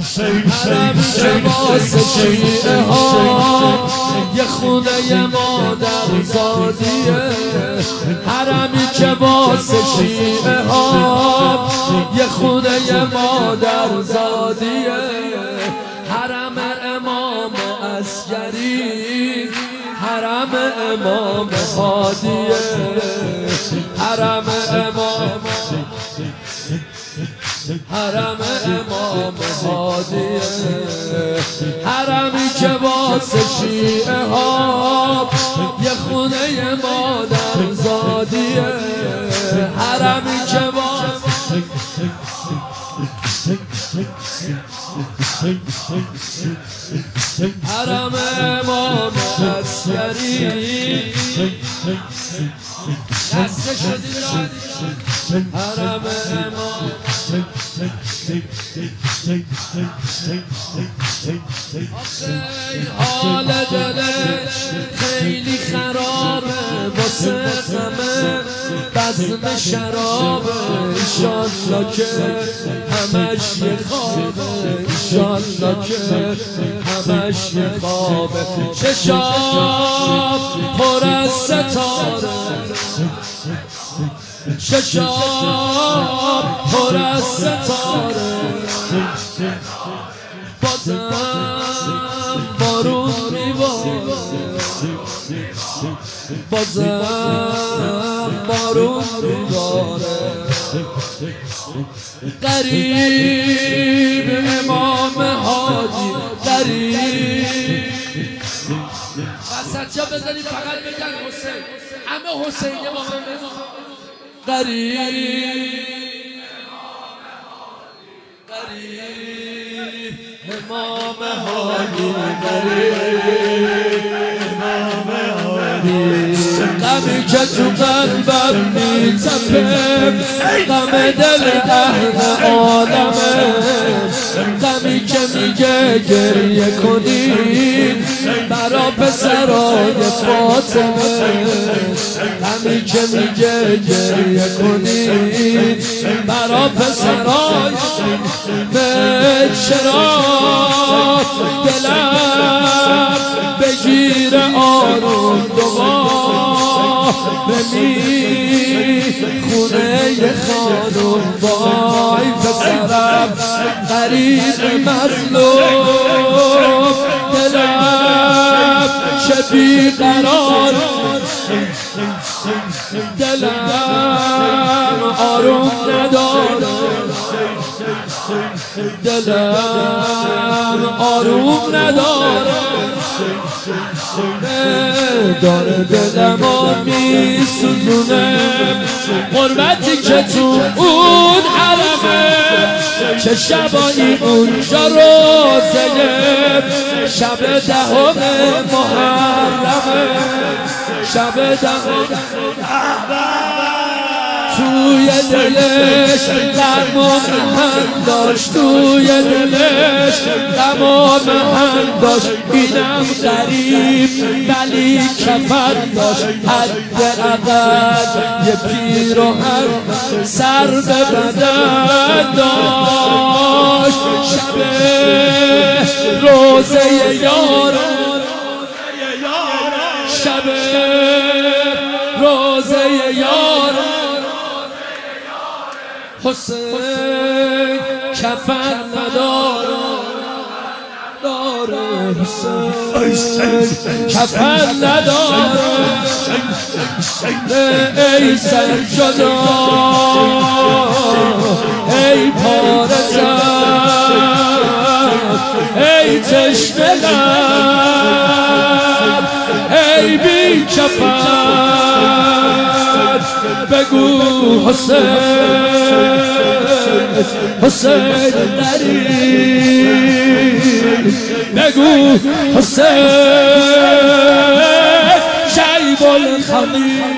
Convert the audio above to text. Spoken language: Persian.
حرمی که واسه شیعه ها یه خونه مادر زادیه. حرمی که واسه شیعه ها یه خونه مادر زادیه. حرم امام عسکری، حرم امام هادیه. حرم امام، حرم امام هادیه. حرمی که واسه شیعه ها یه خونه مادر زادیه. حرمی که واسه حرم امام عسکری، دسته شدی حرم امام. حال دلش خیلی خرابه واسه غمه بزم شرابه. ایشالله که همش یه خوابه، ایشالله که همش یه خوابه. چشام پر از ستاره، چشام پر از ستاره. بازم بارون میباره، بازم بارون میباره. غریب امام هادی، غریب وسط جا بزنید فقط بگن حسین، همه حسین امام غریب، غریب امام هادی، غریب امام هادی. غمی که تو قلبم میتپه، غم دل اهل عالمه. غمی که میگه گریه کنید برا پسرای فاطمه. غمی که میگه گریه کنید برا پسرای به. چرا دلم بگیر آروم دوبار بمی خونه خانم. وای پسرم غریب مظلوم، دلم چه بیقرار، دلم آروم نداره، دلم آروم نداره. داره دلمو میسوزونه غربتی که تو اون حرمه. چه شبایی اونجا روزه شب دهم محرمه، شب دهم. توی دلش غم و محن داشت، توی دلش غم و محن داشت. اینم غریب ولی کفن داشت، حد اقل یه پیراهن سر به بدن داشت. شب روزه یارم، شب روزه یارم. حسین کفن نداره، داره حسین کفن نداره. ای سرجدا ای پاره زن، ای تشنه لب، ای بی کفن. بگو حسین، حسین غریب. بگو حسین شیب الخمیر.